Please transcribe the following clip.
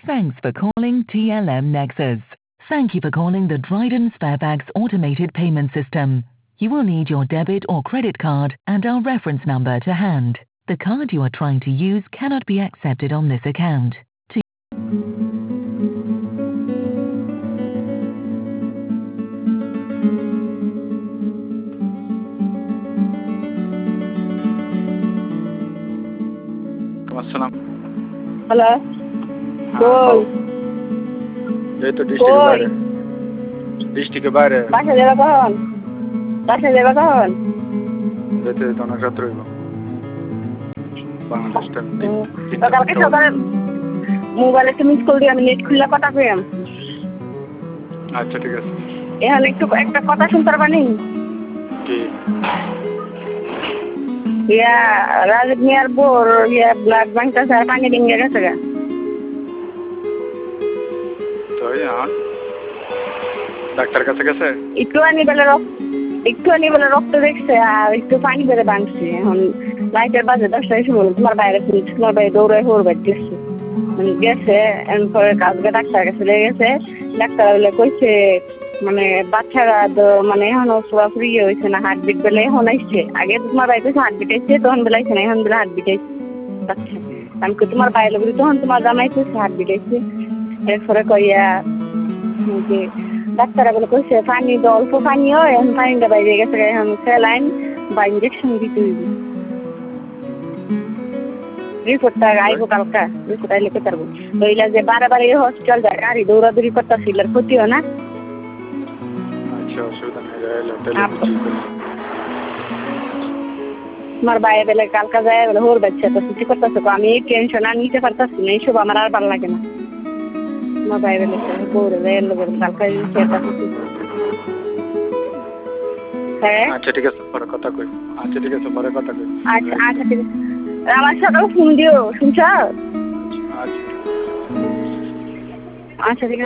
Thanks for calling TLM Nexus. Thank you for calling the Dryden Sparebags automated payment system. You will need your debit or credit card and our reference number to hand. The card you are trying to use cannot be accepted on this account. আসসালাম। Hello হ্যাঁ, কই এই তো ডিস্ট্রিক্টের বাইরে। ডিস্ট্রিক্টের বাইরে বাসা যাবে কখন যেতে যেতে অনেক রাত্র হইব। বাংলাদেশ টাইম তো কালকে সকালে মোবাইলে তুমি স্কুল দিয়ে আমি নেট খুললে কথা পেলাম। আচ্ছা ঠিক আছে। এখন একটু একটা কথা শুনতে পারবানি? কি? ইয়া রাজীব মিয়ার বোর ব্লাড ব্যাংকটা স্যার পানি ডিঙ্গে গেছে গা। তো ডাক্তার কাছে গেছে? একটু আনি বেলা রক্ত দেখছে আর একটু পানি বেড়ে ভাঙছে। এখন রাইতের বাজে 10টার সময় তোমার বাইরে দৌড়ে গেছে এরপরে কাজকে ডাক্তার কাছে লেগে গেছে। ডাক্তার বলে কইছে মানে বাচ্চারা মানে এখনো পুরাপুরি হয়েছে না, হার্টবিট বেলে এখন আসছে। আগে তোমার বাইরে হার্টবিট আসছে, তখন বেলাইছে না, এখন বেলা হার্টবিট আসছে। আচ্ছা আমি তোমার বাইরে বলি তখন তোমার জামাইছে হার্টবিট আসছে। এরপরে কইয়া যে ডাক্তার বলে কইছে পানি অল্প পানি হয়, এখন পানিটা বাইরে গেছে, এখন স্যালাইন বা ইঞ্জেকশন দিতে হইবে। রিপোর্টটা আইবো কালকা, রিপোর্ট আইলে কে পারবো। ওইলা যে বারে হসপিটাল যায় গাড়ি দৌড়াদৌড়ি করতেছিল আর ক্ষতিও না। আচ্ছা অসুবিধা নেই, তোমার বাইরে বেলে কালকা যায় বলে হোর বাচ্চা তো কিছু করতেছে, আমি এই টেনশন আর নিতে পারতাছি না, এইসব আমার আর ভালো লাগে না। তোমার বাইরে বেলে বৌরে যায় কালকা হ্যাঁ। আচ্ছা ঠিক আছে পরে কথা কই। আচ্ছা ঠিক আছে আমার সাথেও ফোন দিও, শুনছ? আচ্ছা ঠিক আছে।